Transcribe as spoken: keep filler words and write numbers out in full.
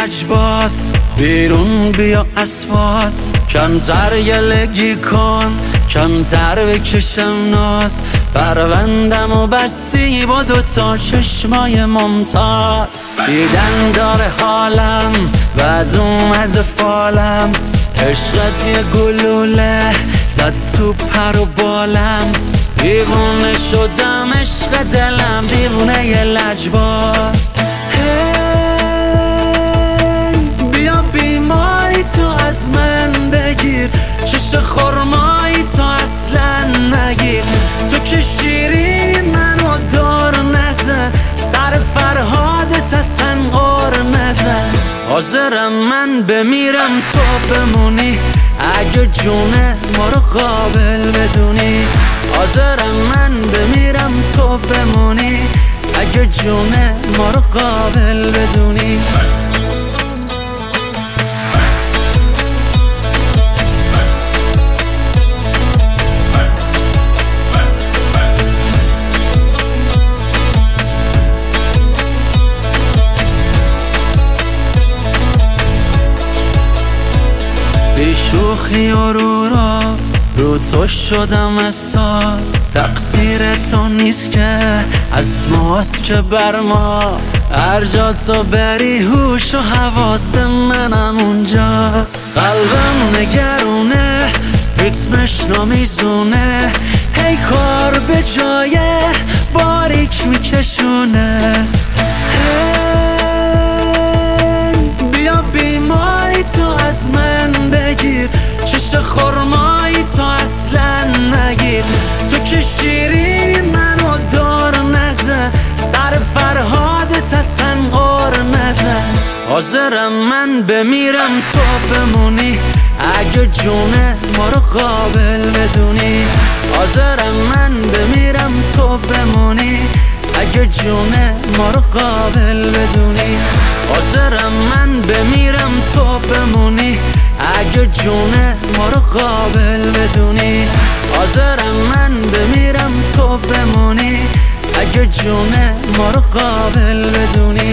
لجباس، بیرون بیا از فاس، کمتر گلگی کن، کمتر بکشم ناز. پروندم و بستی با دوتا چشمای ممتاز. دیدن داره حالم بعد اومد فالم، عشقت یه گلوله زد تو پر و بالم. دیوونه شدم عشق دلم، دیوونه یه لجباز. بیا بیماری تو از من بگیر، چش خرمایی تو اصلا نگیر. تو که شیرینی منو دار نزن، سر فرهادت اصلا غار نزن. حاضرم من بمیرم تو بمونی، اگه جونه ما رو قابل بدونی. حاضرم من بمیرم تو بمونی، اگه جونه ما رو قابل بدونی. بی شوخی و رو راست رو تو شدم اساس. تقصیر تو نیست که از ماست که بر ماست، هر جا تو بری هوش و حواس منم اونجاست. قلبم نگرونه ریتمش نمیزونه، هی کار به جای باریک میکشونه. بیا بیماری تو از من بگیر، چش خرمایی تو اصلا نگیر. تو که شیرینی منو دار نزن، سر فرهادت اصلا غار نزن. حاضرم من بمیرم تو بمونی، اگه جونه ما رو قابل بدونی. حاضرم من بمیرم تو بمونی، اگه جونه ما رو قابل بدونی. حاضرم من بمیرم تو بمونی، اگه جونه ما رو قابل بدونی. حاضرم من بمیرم تو بمونی، اگه جونه ما رو قابل بدونی.